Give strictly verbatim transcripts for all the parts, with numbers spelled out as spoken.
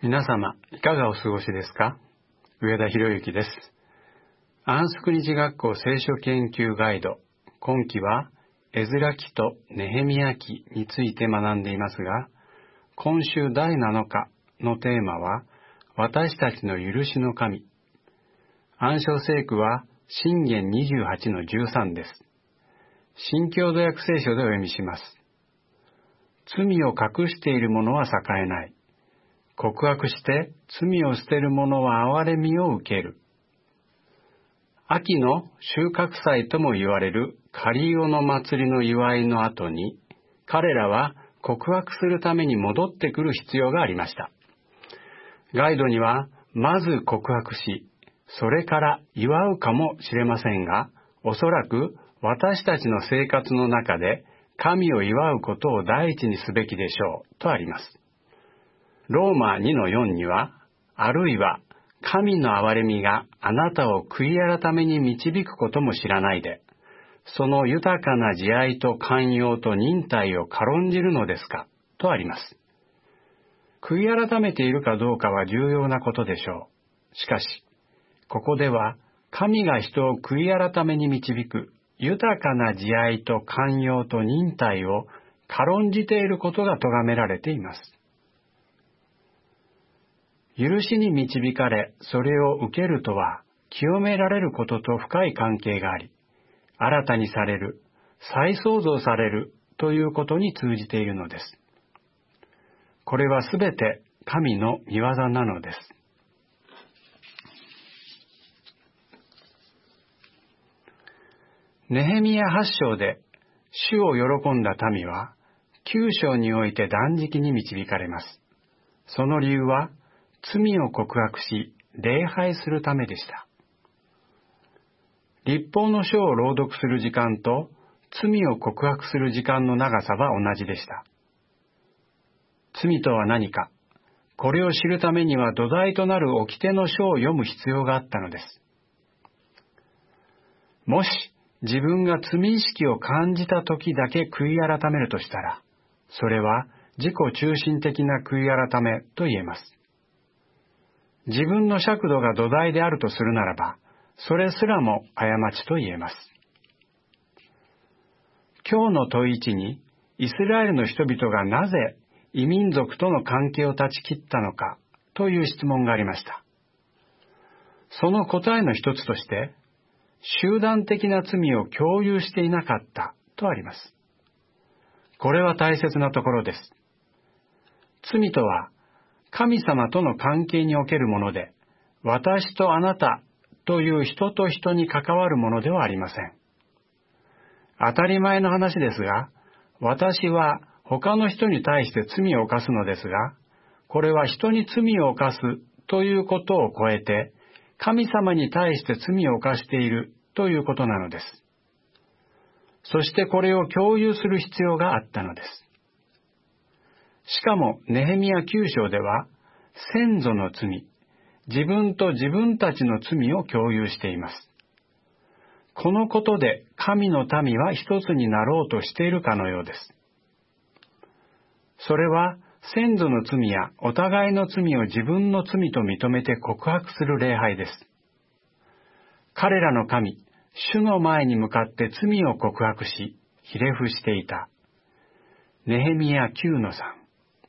皆様、いかがお過ごしですか？上田博之です。アンスク日学校聖書研究ガイド、今期はエズラ記とネヘミヤ記について学んでいますが、今週だいなのかのテーマは、私たちの許しの神。暗唱聖句は箴言にじゅうはちのじゅうさんです。新共同訳聖書でお読みします。罪を隠している者は栄えない。告白して罪を捨てる者は憐れみを受ける。秋の収穫祭とも言われるカリオの祭りの祝いの後に、彼らは告白するために戻ってくる必要がありました。ガイドには、まず告白し、それから祝うかもしれませんが、おそらく私たちの生活の中で神を祝うことを第一にすべきでしょうとあります。ローマにのよんには、あるいは神の憐れみがあなたを悔い改めに導くことも知らないで、その豊かな慈愛と寛容と忍耐を軽んじるのですかとあります。悔い改めているかどうかは重要なことでしょう。しかし、ここでは神が人を悔い改めに導く豊かな慈愛と寛容と忍耐を軽んじていることが咎められています。許しに導かれ、それを受けるとは、清められることと深い関係があり、新たにされる、再創造されるということに通じているのです。これはすべて神の御業なのです。ネヘミヤはち章で、主を喜んだ民は、きゅう章において断食に導かれます。その理由は、罪を告白し、礼拝するためでした。律法の書を朗読する時間と、罪を告白する時間の長さは同じでした。罪とは何か、これを知るためには土台となる掟の書を読む必要があったのです。もし、自分が罪意識を感じた時だけ悔い改めるとしたら、それは自己中心的な悔い改めと言えます。自分の尺度が土台であるとするならば、それすらも過ちと言えます。今日の問いいちに、イスラエルの人々がなぜ異民族との関係を断ち切ったのかという質問がありました。その答えの一つとして、集団的な罪を共有していなかったとあります。これは大切なところです。罪とは、神様との関係におけるもので、私とあなたという人と人に関わるものではありません。当たり前の話ですが、私は他の人に対して罪を犯すのですが、これは人に罪を犯すということを超えて、神様に対して罪を犯しているということなのです。そしてこれを共有する必要があったのです。しかも、ネヘミヤきゅう章では、先祖の罪、自分と自分たちの罪を共有しています。このことで神の民は一つになろうとしているかのようです。それは、先祖の罪やお互いの罪を自分の罪と認めて告白する礼拝です。彼らの神、主の前に向かって罪を告白し、ひれ伏していた。ネヘミヤきゅうのさん。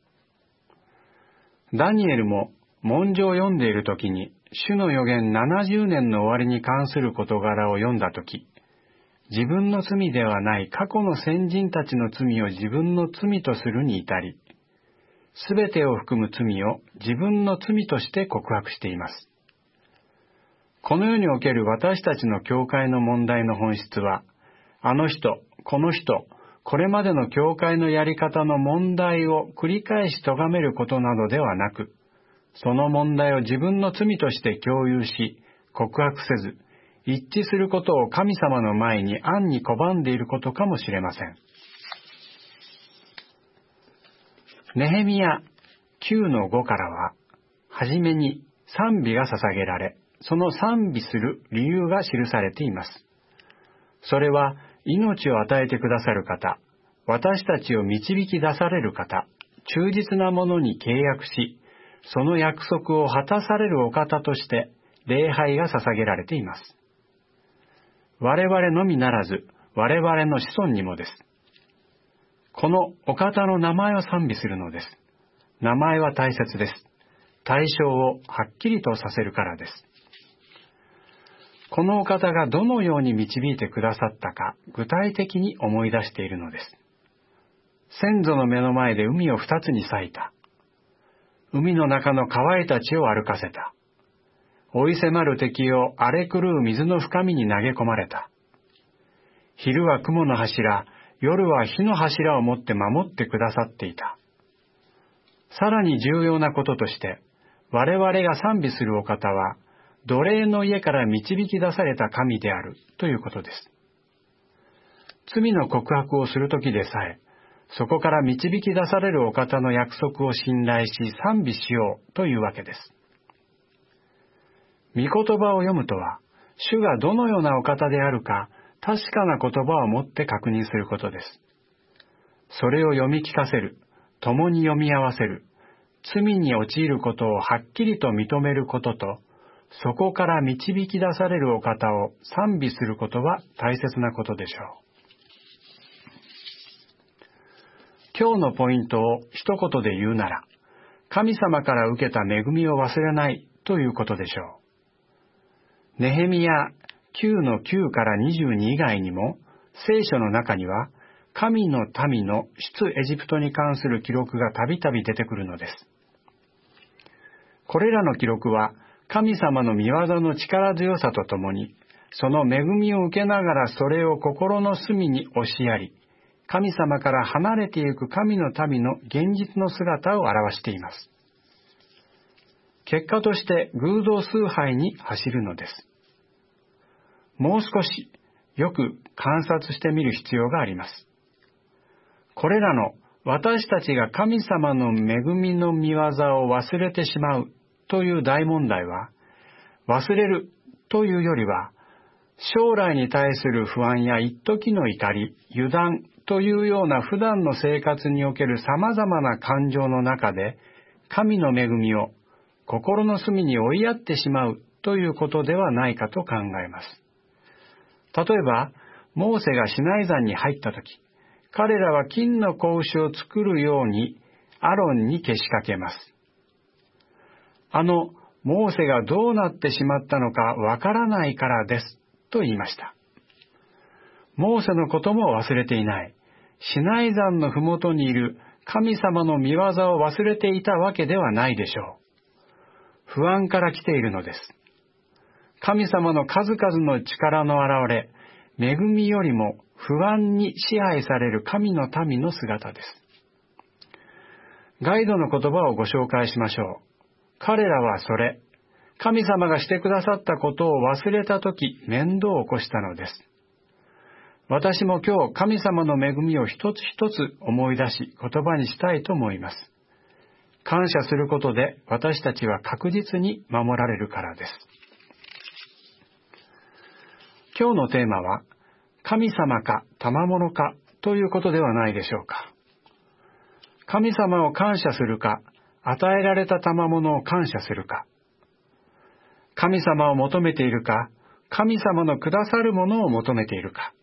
ダニエルも文書を読んでいるときに、主の預言ななじゅうねんの終わりに関する事柄を読んだとき、自分の罪ではない過去の先人たちの罪を自分の罪とするに至り、すべてを含む罪を自分の罪として告白しています。この世における私たちの教会の問題の本質は、あの人、この人、これまでの教会のやり方の問題を繰り返し咎めることなどではなく、その問題を自分の罪として共有し、告白せず、一致することを神様の前に暗に拒んでいることかもしれません。ネヘミヤきゅうのごからは、はじめに賛美が捧げられ、その賛美する理由が記されています。それは、命を与えてくださる方、私たちを導き出される方、忠実なものに契約し、 その約束を果たされるお方として礼拝が捧げられています。我々のみならず、我々の子孫にもです。このお方の名前を賛美するのです。名前は大切です。対象をはっきりとさせるからです。このお方がどのように導いてくださったか、具体的に思い出しているのです。先祖の目の前で海を二つに裂いた。海の中の乾いた地を歩かせた。追い迫る敵を荒れ狂う水の深みに投げ込まれた。昼は雲の柱、夜は火の柱を持って守ってくださっていた。さらに重要なこととして、我々が賛美するお方は、奴隷の家から導き出された神であるということです。罪の告白をするときでさえ、そこから導き出されるお方の約束を信頼し賛美しようというわけです。御言葉を読むとは、主がどのようなお方であるか、確かな言葉をもって確認することです。それを読み聞かせる、共に読み合わせる、罪に陥ることをはっきりと認めることと、そこから導き出されるお方を賛美することは大切なことでしょう。今日のポイントを一言で言うなら、神様から受けた恵みを忘れないということでしょう。ネヘミヤきゅうのきゅうからにじゅうに以外にも、聖書の中には、神の民の出エジプトに関する記録がたびたび出てくるのです。これらの記録は、神様の御業の力強さとともに、その恵みを受けながらそれを心の隅に押しやり、神様から離れていく神の民の現実の姿を表しています。結果として偶像崇拝に走るのです。もう少しよく観察してみる必要があります。これらの私たちが神様の恵みの御業を忘れてしまうという大問題は、忘れるというよりは、将来に対する不安や一時の怒り、油断というような普段の生活における様々な感情の中で、神の恵みを心の隅に追いやってしまうということではないかと考えます。例えば、モーセがシナイ山に入ったとき、彼らは金の子牛を作るようにアロンにけしかけます。あの、モーセがどうなってしまったのかわからないからですと言いました。モーセのことも忘れていない。シナイ山のふもとにいる神様の御業を忘れていたわけではないでしょう。不安から来ているのです。神様の数々の力の現れ、恵みよりも不安に支配される神の民の姿です。ガイドの言葉をご紹介しましょう。彼らはそれ、神様がしてくださったことを忘れたとき面倒を起こしたのです。私も今日神様の恵みを一つ一つ思い出し言葉にしたいと思います。感謝することで私たちは確実に守られるからです。今日のテーマは、神様か賜物かということではないでしょうか。神様を感謝するか、与えられた賜物を感謝するか。神様を求めているか、神様のくださるものを求めているか。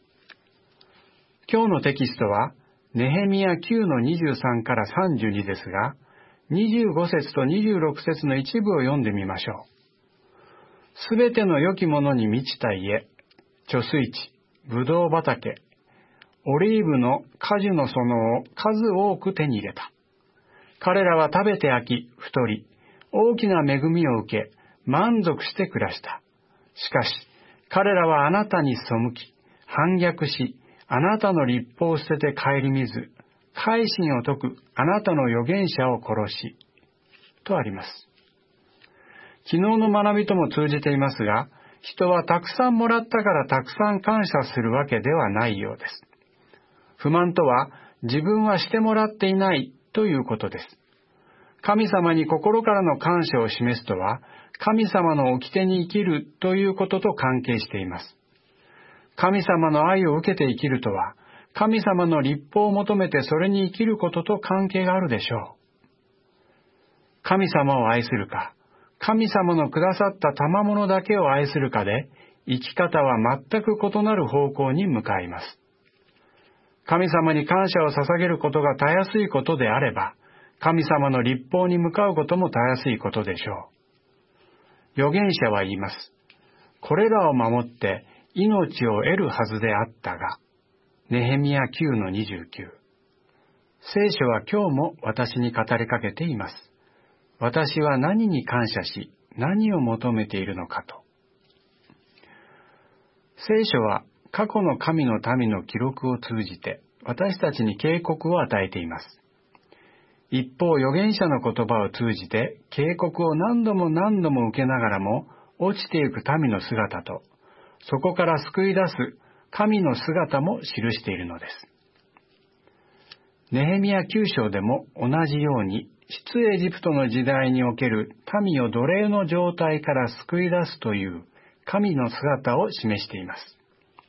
今日のテキストは、ネヘミヤきゅうのにじゅうさんからさんじゅうにですが、にじゅうご節とにじゅうろく節の一部を読んでみましょう。すべての良きものに満ちた家、貯水池、ぶどう畑、オリーブの果樹の園を数多く手に入れた。彼らは食べて飽き、太り、大きな恵みを受け、満足して暮らした。しかし、彼らはあなたに背き、反逆し、あなたの律法を捨てて顧みず、改心を解くあなたの預言者を殺し、とあります。昨日の学びとも通じていますが、人はたくさんもらったからたくさん感謝するわけではないようです。不満とは、自分はしてもらっていないということです。神様に心からの感謝を示すとは、神様の掟に生きるということと関係しています。神様の愛を受けて生きるとは、神様の律法を求めてそれに生きることと関係があるでしょう。 神様を愛するか、神様のくださった賜物だけを愛するかで、生き方は全く異なる方向に向かいます。神様に感謝を捧げることがたやすいことであれば、神様の律法に向かうこともたやすいことでしょう。預言者は言います。これらを守って命を得るはずであったが、ネヘミヤ きゅうのにじゅうきゅう。聖書は今日も私に語りかけています。私は何に感謝し、何を求めているのかと。聖書は過去の神の民の記録を通じて私たちに警告を与えています。一方、預言者の言葉を通じて警告を何度も何度も受けながらも落ちていく民の姿と、そこから救い出す神の姿も記しているのです。ネヘミヤきゅう章でも同じように、出エジプトの時代における民を奴隷の状態から救い出すという神の姿を示しています。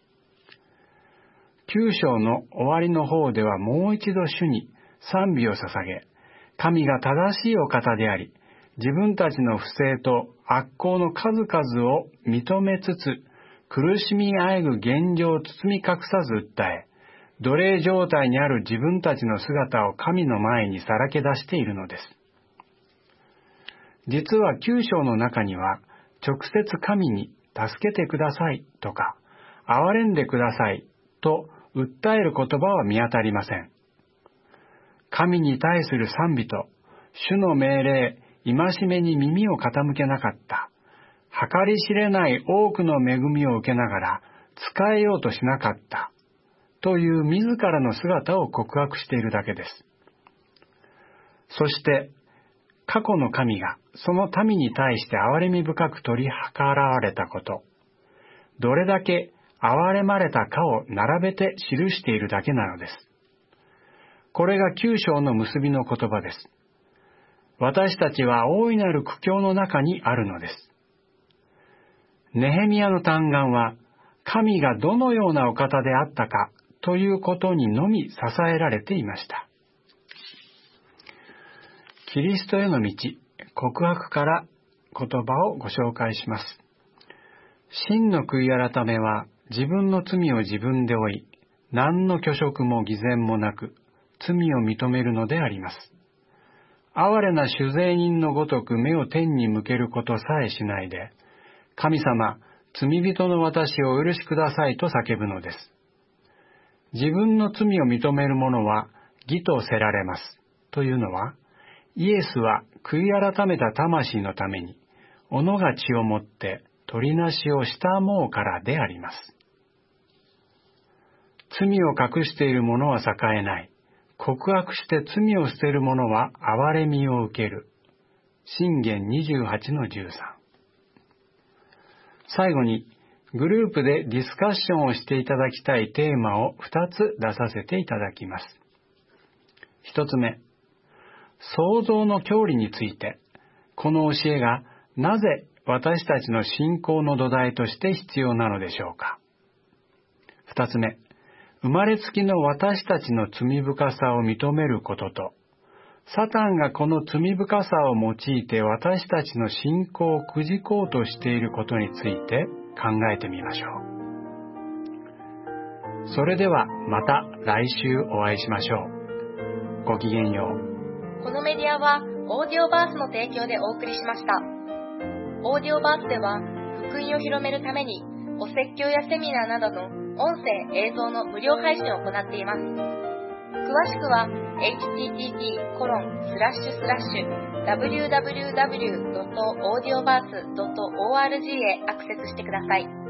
きゅう章の終わりの方ではもう一度主に賛美を捧げ、神が正しいお方であり、自分たちの不正と悪行の数々を認めつつ、苦しみあえぐ現状を包み隠さず訴え、奴隷状態にある自分たちの姿を神の前にさらけ出しているのです。実はきゅう章の中には、直接神に助けてくださいとか、憐れんでくださいと訴える言葉は見当たりません。神に対する賛美と、主の命令、戒めに耳を傾けなかった、計り知れない多くの恵みを受けながら使えようとしなかった、という自らの姿を告白しているだけです。そして、過去の神がその民に対して憐れみ深く取り計らわれたこと、どれだけ憐れまれたかを並べて記しているだけなのです。これがきゅう章の結びの言葉です。私たちは大いなる苦境の中にあるのです。ネヘミヤの嘆願は、神がどのようなお方であったかということにのみ支えられていました。キリストへの道、告白から言葉をご紹介します。真の悔い改めは自分の罪を自分で負い、何の虚飾も偽善もなく、罪を認めるのであります。哀れな酒税人のごとく目を天に向けることさえしないで、神様、罪人の私をお許しくださいと叫ぶのです。自分の罪を認める者は義とせられます。というのは、イエスは悔い改めた魂のために、己が血をもって取りなしをしたもうからであります。罪を隠している者は栄えない。告白して罪を捨てる者は憐れみを受ける。箴言にじゅうはちのじゅうさん。最後に、グループでディスカッションをしていただきたいテーマをふたつ出させていただきます。ひとつめ、創造の教理について、この教えがなぜ私たちの信仰の土台として必要なのでしょうか。ふたつめ、生まれつきの私たちの罪深さを認めることと、サタンがこの罪深さを用いて私たちの信仰をくじこうとしていることについて考えてみましょう。それではまた来週お会いしましょう。ごきげんよう。 このメディアはオーディオバースの提供でお送りしました。オーディオバースでは福音を広めるためにお説教やセミナーなどの音声・映像の無料配信を行っています。詳しくは エイチティーティーピーコロンスラッシュスラッシュダブリューダブリューダブリュードットオーディオバースドットオーアールジー へアクセスしてください。